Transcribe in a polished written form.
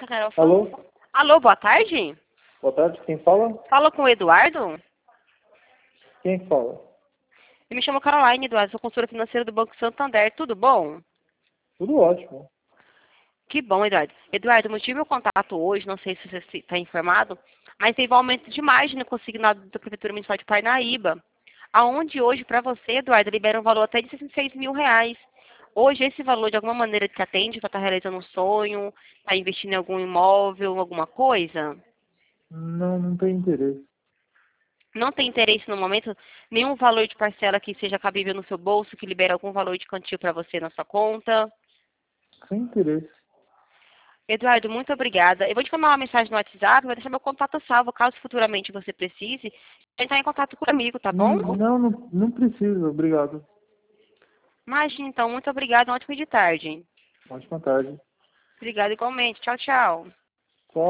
Alô? Alô, boa tarde. Boa tarde, quem fala? Fala com o Eduardo. Quem fala? Eu me chamo Caroline, Eduardo, sou consultora financeira do Banco Santander. Tudo bom? Tudo ótimo. Que bom, Eduardo. Eduardo, o motivo do meu contato hoje, não sei se você está informado, mas teve um aumento de margem no consignado da Prefeitura Municipal de Parnaíba, aonde hoje, para você, Eduardo, libera um valor até de R$ 66.000. Hoje, esse valor, de alguma maneira, te atende para estar realizando um sonho, está investindo em algum imóvel, alguma coisa? Não tem interesse. Não tem interesse no momento, nenhum valor de parcela que seja cabível no seu bolso, que libere algum valor de quantia para você na sua conta? Sem interesse. Eduardo, muito obrigada. Eu vou te mandar uma mensagem no WhatsApp, vou deixar meu contato salvo, caso futuramente você precise, entrar em contato comigo, tá bom? Não precisa, obrigado. Imagina, então, muito obrigada, um ótimo de tarde. Ótima tarde. Obrigada igualmente. Tchau, tchau.